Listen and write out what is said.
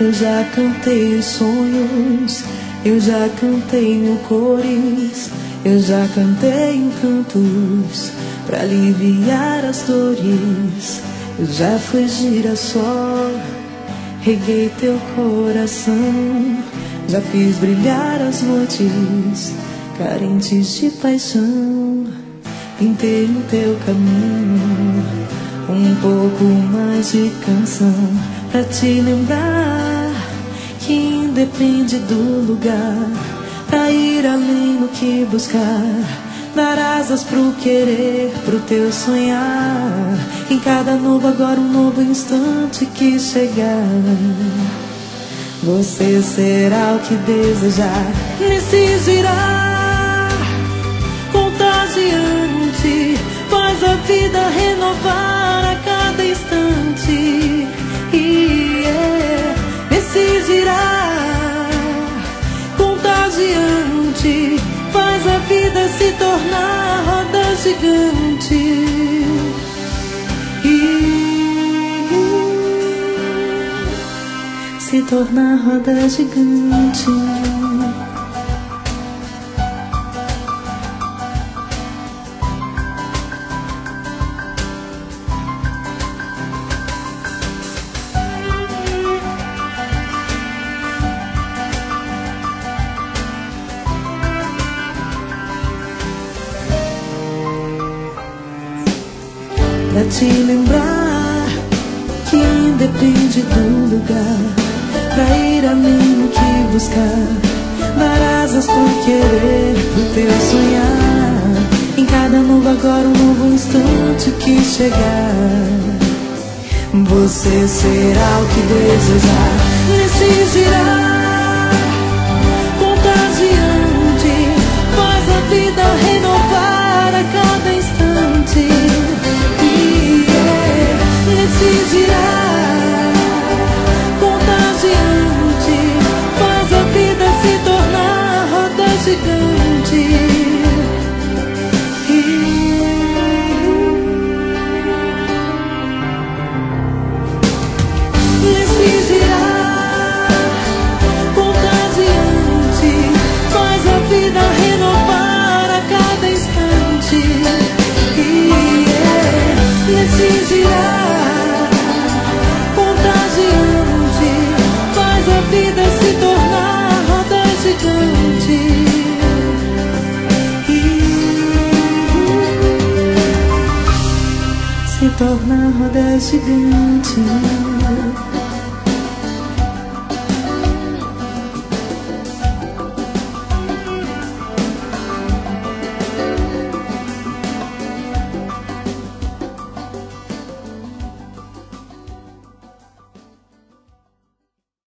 Eu já cantei os sonhos, eu já cantei mil cores, eu já cantei em cantos pra aliviar as dores. Eu já fui girassol, reguei teu coração, já fiz brilhar as noites carentes de paixão. Pintei no teu caminho um pouco mais de canção pra te lembrar que independe do lugar, pra ir além no que buscar, dar asas pro querer, pro teu sonhar. Em cada novo agora um novo instante que chegar, você será o que desejar. Nesse girar contagiante, faz a vida renovar a cada instante. Nesse girar contagiante, faz a vida se tornar roda gigante. Se tornar roda gigante. Pra te lembrar que independe do lugar, pra ir além no que buscar, dar asas por querer, pro teu sonhar. Em cada novo agora um novo instante que chegar, você será o que desejar. Nesse girar contagiante, faz a vida renovar a cada instante. Nesse girar contagiante, faz a vida se tornar roda gigante. Nesse girar contagiante, faz a vida renovar a cada instante. Nesse girar contagiante, faz a vida se tornar roda gigante. Se tornar roda gigante.